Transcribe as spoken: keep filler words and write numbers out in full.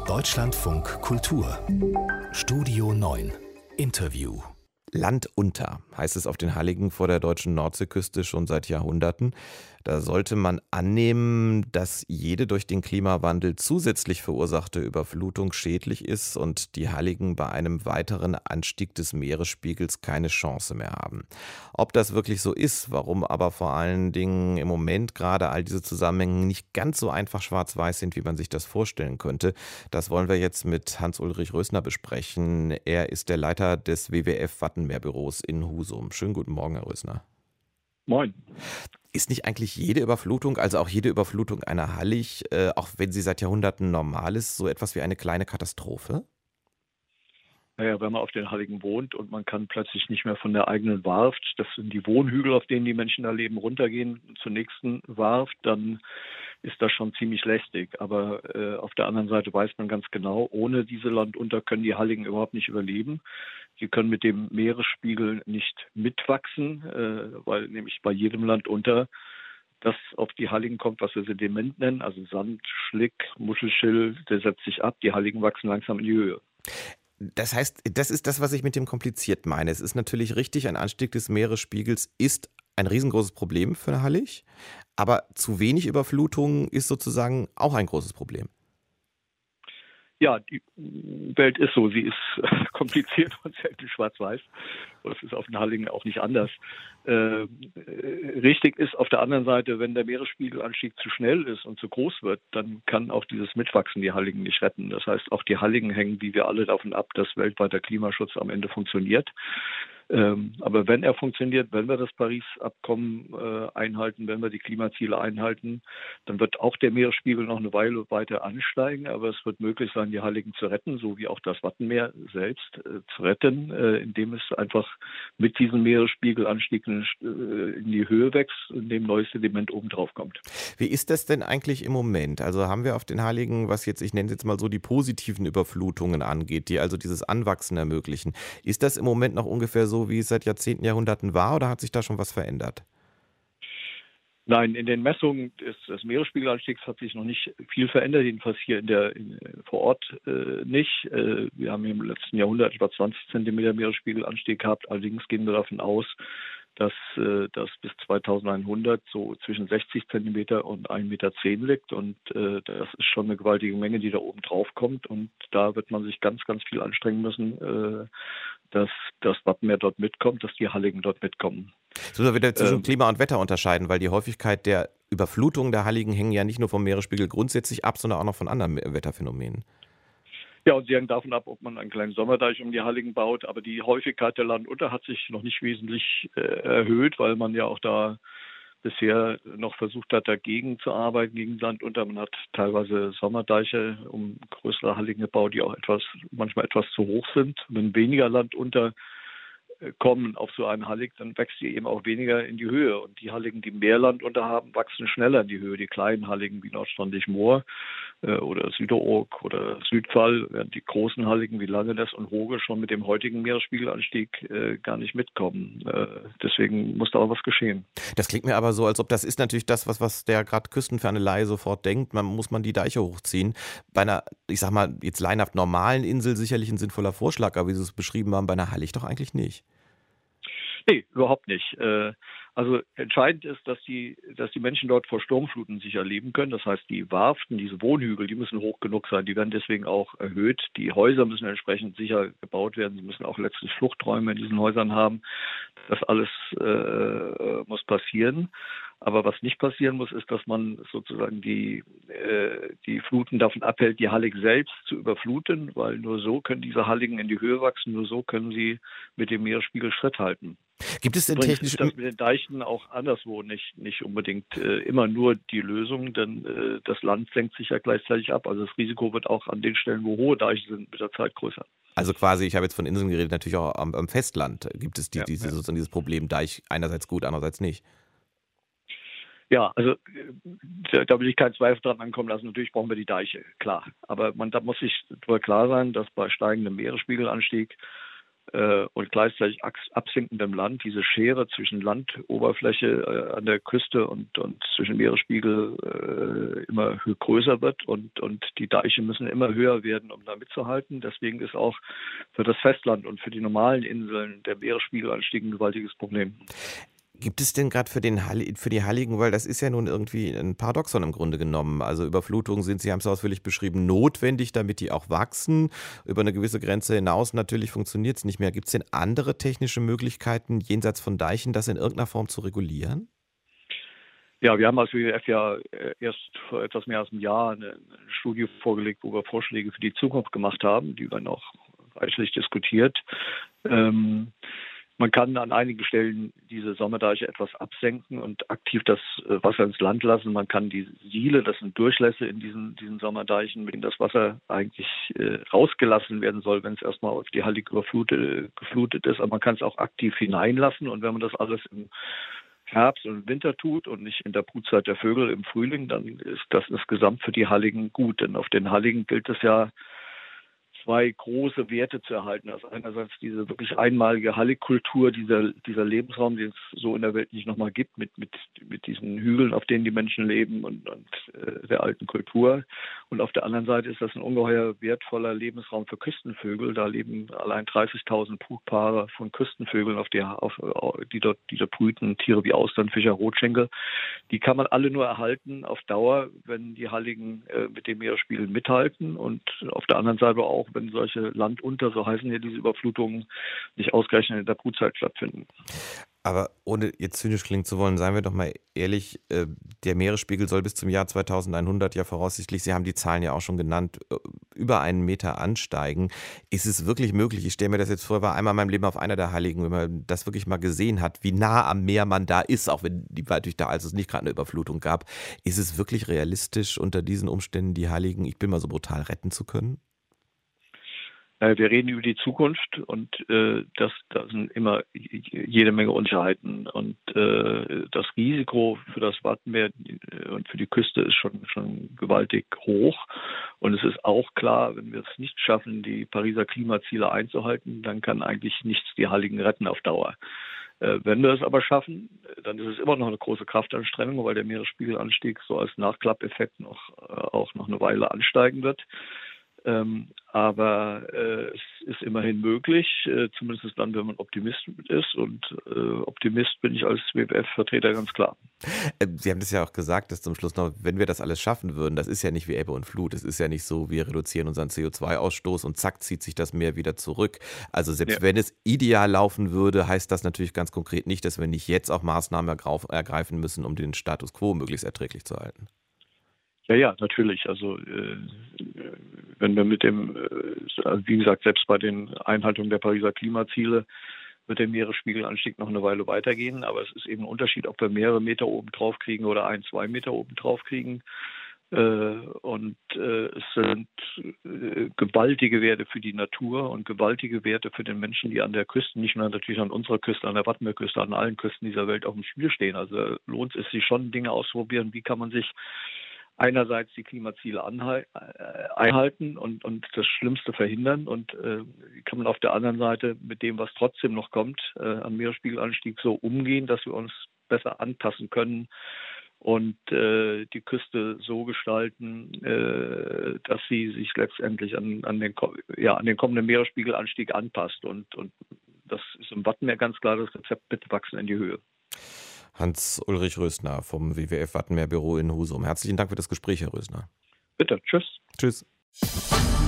Deutschlandfunk Kultur Studio neun Interview. Land unter, heißt es auf den Halligen vor der deutschen Nordseeküste schon seit Jahrhunderten. Da sollte man annehmen, dass jede durch den Klimawandel zusätzlich verursachte Überflutung schädlich ist und die Halligen bei einem weiteren Anstieg des Meeresspiegels keine Chance mehr haben. Ob das wirklich so ist, warum aber vor allen Dingen im Moment gerade all diese Zusammenhänge nicht ganz so einfach schwarz-weiß sind, wie man sich das vorstellen könnte, das wollen wir jetzt mit Hans-Ulrich Rösner besprechen. Er ist der Leiter des W W F-Wattenmeerbüros in Husum. Schönen guten Morgen, Herr Rösner. Moin. Ist nicht eigentlich jede Überflutung, also auch jede Überflutung einer Hallig, äh, auch wenn sie seit Jahrhunderten normal ist, so etwas wie eine kleine Katastrophe? Naja, wenn man auf den Halligen wohnt und man kann plötzlich nicht mehr von der eigenen Warft, das sind die Wohnhügel, auf denen die Menschen da leben, runtergehen zur nächsten Warft, dann ist das schon ziemlich lästig. Aber äh, auf der anderen Seite weiß man ganz genau, ohne diese Landunter können die Halligen überhaupt nicht überleben. Sie können mit dem Meeresspiegel nicht mitwachsen, äh, weil nämlich bei jedem Landunter das auf die Halligen kommt, was wir Sediment nennen, also Sand, Schlick, Muschelschill, der setzt sich ab, die Halligen wachsen langsam in die Höhe. Das heißt, das ist das, was ich mit dem kompliziert meine. Es ist natürlich richtig, ein Anstieg des Meeresspiegels ist ein riesengroßes Problem für eine Hallig, aber zu wenig Überflutung ist sozusagen auch ein großes Problem. Ja, die Welt ist so, sie ist kompliziert und selten schwarz-weiß. Das ist auf den Halligen auch nicht anders. Äh, richtig ist auf der anderen Seite, wenn der Meeresspiegelanstieg zu schnell ist und zu groß wird, dann kann auch dieses Mitwachsen die Halligen nicht retten. Das heißt, auch die Halligen hängen, wie wir alle, davon ab, dass weltweiter Klimaschutz am Ende funktioniert. Ähm, aber wenn er funktioniert, wenn wir das Paris-Abkommen äh, einhalten, wenn wir die Klimaziele einhalten, dann wird auch der Meeresspiegel noch eine Weile weiter ansteigen, aber es wird möglich sein, die Halligen zu retten, so wie auch das Wattenmeer selbst äh, zu retten, äh, indem es einfach mit diesem Meeresspiegelanstieg in, äh, in die Höhe wächst, indem neues Sediment oben drauf kommt. Wie ist das denn eigentlich im Moment? Also haben wir auf den Halligen, was jetzt, ich nenne es jetzt mal so, die positiven Überflutungen angeht, die also dieses Anwachsen ermöglichen. Ist das im Moment noch ungefähr so, wie es seit Jahrzehnten, Jahrhunderten war, oder hat sich da schon was verändert? Nein, in den Messungen des, des Meeresspiegelanstiegs hat sich noch nicht viel verändert, jedenfalls hier in der, in, vor Ort äh, nicht. Äh, wir haben im letzten Jahrhundert etwa zwanzig Zentimeter Meeresspiegelanstieg gehabt. Allerdings gehen wir davon aus, dass äh, das bis zweitausendeinhundert so zwischen sechzig Zentimeter und ein Meter zehn liegt. Und äh, das ist schon eine gewaltige Menge, die da oben drauf kommt. Und da wird man sich ganz, ganz viel anstrengen müssen, äh, dass das Wattenmeer dort mitkommt, dass die Halligen dort mitkommen. So, dass wir wieder zwischen Ähm, Klima und Wetter unterscheiden, weil die Häufigkeit der Überflutung der Halligen hängen ja nicht nur vom Meeresspiegel grundsätzlich ab, sondern auch noch von anderen Wetterphänomenen. Ja, und sie hängen davon ab, ob man einen kleinen Sommerdeich um die Halligen baut. Aber die Häufigkeit der Landunter hat sich noch nicht wesentlich äh, erhöht, weil man ja auch da bisher noch versucht hat, dagegen zu arbeiten, gegen Landunter. Man hat teilweise Sommerdeiche um größere Halligen gebaut, die auch etwas, manchmal etwas zu hoch sind. Wenn weniger Landunter kommen auf so einen Hallig, dann wächst sie eben auch weniger in die Höhe. Und die Halligen, die mehr Landunter haben, wachsen schneller in die Höhe. Die kleinen Halligen wie Nordstrandig-Moor äh, oder Süderoog oder Südfall, während die großen Halligen wie Langeness und Hoge schon mit dem heutigen Meeresspiegelanstieg äh, gar nicht mitkommen. Äh, deswegen muss da auch was geschehen. Das klingt mir aber so, als ob das ist natürlich das, was, was der gerade küstenferne Laie sofort denkt. Man muss man die Deiche hochziehen. Bei einer, ich sag mal, jetzt laienhaft normalen Insel sicherlich ein sinnvoller Vorschlag, aber wie Sie es beschrieben haben, bei einer Hallig doch eigentlich nicht. Nee, überhaupt nicht. Also entscheidend ist, dass die, dass die Menschen dort vor Sturmfluten sicher leben können. Das heißt, die Warften, diese Wohnhügel, die müssen hoch genug sein. Die werden deswegen auch erhöht. Die Häuser müssen entsprechend sicher gebaut werden. Sie müssen auch letztlich Fluchträume in diesen Häusern haben. Das alles äh, muss passieren. Aber was nicht passieren muss, ist, dass man sozusagen die, äh, die Fluten davon abhält, die Hallig selbst zu überfluten, weil nur so können diese Halligen in die Höhe wachsen, nur so können sie mit dem Meeresspiegel Schritt halten. Gibt es denn Übrigens technisch... ist das mit den Deichen auch anderswo nicht, nicht unbedingt äh, immer nur die Lösung, denn äh, das Land senkt sich ja gleichzeitig ab. Also das Risiko wird auch an den Stellen, wo hohe Deiche sind, mit der Zeit größer. Also quasi, ich habe jetzt von Inseln geredet, natürlich auch am, am Festland gibt es die, Ja, diese, ja. sozusagen dieses Problem, Deich einerseits gut, andererseits nicht. Ja, also da, da will ich keinen Zweifel dran ankommen lassen. Natürlich brauchen wir die Deiche, klar. Aber man da muss sich darüber klar sein, dass bei steigendem Meeresspiegelanstieg äh, und gleichzeitig absinkendem Land, diese Schere zwischen Landoberfläche äh, an der Küste und, und zwischen Meeresspiegel äh, immer größer wird und, und die Deiche müssen immer höher werden, um da mitzuhalten. Deswegen ist auch für das Festland und für die normalen Inseln der Meeresspiegelanstieg ein gewaltiges Problem. Gibt es denn gerade für, den, für die Halligen, weil das ist ja nun irgendwie ein Paradoxon im Grunde genommen, also Überflutungen sind, Sie haben es ausführlich beschrieben, notwendig, damit die auch wachsen. Über eine gewisse Grenze hinaus natürlich funktioniert es nicht mehr. Gibt es denn andere technische Möglichkeiten, jenseits von Deichen, das in irgendeiner Form zu regulieren? Ja, wir haben als W W F ja erst vor etwas mehr als einem Jahr eine, eine Studie vorgelegt, wo wir Vorschläge für die Zukunft gemacht haben, die werden auch reichlich diskutiert. Ähm, Man kann an einigen Stellen diese Sommerdeiche etwas absenken und aktiv das Wasser ins Land lassen. Man kann die Siele, das sind Durchlässe in diesen, diesen Sommerdeichen, mit denen das Wasser eigentlich äh, rausgelassen werden soll, wenn es erstmal auf die Hallig überflutet, geflutet ist. Aber man kann es auch aktiv hineinlassen. Und wenn man das alles im Herbst und Winter tut und nicht in der Brutzeit der Vögel im Frühling, dann ist das insgesamt für die Halligen gut. Denn auf den Halligen gilt es ja, zwei große Werte zu erhalten. Also einerseits diese wirklich einmalige Halligkultur, dieser, dieser Lebensraum, den es so in der Welt nicht nochmal gibt, mit, mit, mit diesen Hügeln, auf denen die Menschen leben und, und äh, der alten Kultur. Und auf der anderen Seite ist das ein ungeheuer wertvoller Lebensraum für Küstenvögel. Da leben allein dreißigtausend Brutpaare von Küstenvögeln, auf die, auf, die, dort, die dort brüten, Tiere wie Austern, Fischer, Rotschenkel. Die kann man alle nur erhalten auf Dauer, wenn die Halligen äh, mit dem Meeresspiegel mithalten und auf der anderen Seite auch, wenn solche Landunter, so heißen ja diese Überflutungen, nicht ausgerechnet in der Brutzeit stattfinden. Aber ohne jetzt zynisch klingen zu wollen, seien wir doch mal ehrlich, äh, der Meeresspiegel soll bis zum Jahr zweitausendeinhundert ja voraussichtlich, Sie haben die Zahlen ja auch schon genannt, über einen Meter ansteigen. Ist es wirklich möglich? Ich stelle mir das jetzt vor, war einmal in meinem Leben auf einer der Halligen, wenn man das wirklich mal gesehen hat, wie nah am Meer man da ist, auch wenn die natürlich da, als es nicht gerade eine Überflutung gab. Ist es wirklich realistisch, unter diesen Umständen die Halligen, ich bin mal so brutal, retten zu können? Wir reden über die Zukunft und äh, das, da sind immer jede Menge Unsicherheiten und äh, das Risiko für das Wattenmeer und für die Küste ist schon, schon gewaltig hoch. Und es ist auch klar, wenn wir es nicht schaffen, die Pariser Klimaziele einzuhalten, dann kann eigentlich nichts die Halligen retten auf Dauer. Äh, wenn wir es aber schaffen, dann ist es immer noch eine große Kraftanstrengung, weil der Meeresspiegelanstieg so als Nachklappeffekt noch, äh, auch noch eine Weile ansteigen wird. Ähm, aber äh, es ist immerhin möglich, äh, zumindest dann, wenn man Optimist ist. Und äh, Optimist bin ich als W W F-Vertreter ganz klar. Sie haben das ja auch gesagt, dass zum Schluss noch, wenn wir das alles schaffen würden, das ist ja nicht wie Ebbe und Flut. Es ist ja nicht so, wir reduzieren unseren C O zwei Ausstoß und zack, zieht sich das Meer wieder zurück. Also selbst ja. wenn es ideal laufen würde, heißt das natürlich ganz konkret nicht, dass wir nicht jetzt auch Maßnahmen ergreifen müssen, um den Status quo möglichst erträglich zu halten. Ja, ja, natürlich. Also äh, wenn wir mit dem, äh, wie gesagt, selbst bei den Einhaltungen der Pariser Klimaziele wird der Meeresspiegelanstieg noch eine Weile weitergehen. Aber es ist eben ein Unterschied, ob wir mehrere Meter oben drauf kriegen oder ein, zwei Meter oben drauf kriegen. Äh, und äh, es sind äh, gewaltige Werte für die Natur und gewaltige Werte für den Menschen, die an der Küste, nicht nur natürlich an unserer Küste, an der Wattenmeerküste, an allen Küsten dieser Welt auf dem Spiel stehen. Also lohnt es sich schon, Dinge auszuprobieren. Wie kann man sich einerseits die Klimaziele anhal- äh, einhalten und, und das Schlimmste verhindern und äh, wie kann man auf der anderen Seite mit dem, was trotzdem noch kommt, äh, am Meeresspiegelanstieg so umgehen, dass wir uns besser anpassen können und äh, die Küste so gestalten, äh, dass sie sich letztendlich an, an, den, ja, an den kommenden Meeresspiegelanstieg anpasst. Und, und das ist im Wattenmeer ganz klar das Rezept, bitte wachsen in die Höhe. Hans-Ulrich Rösner vom W W F Wattenmeerbüro in Husum. Herzlichen Dank für das Gespräch, Herr Rösner. Bitte, tschüss. Tschüss.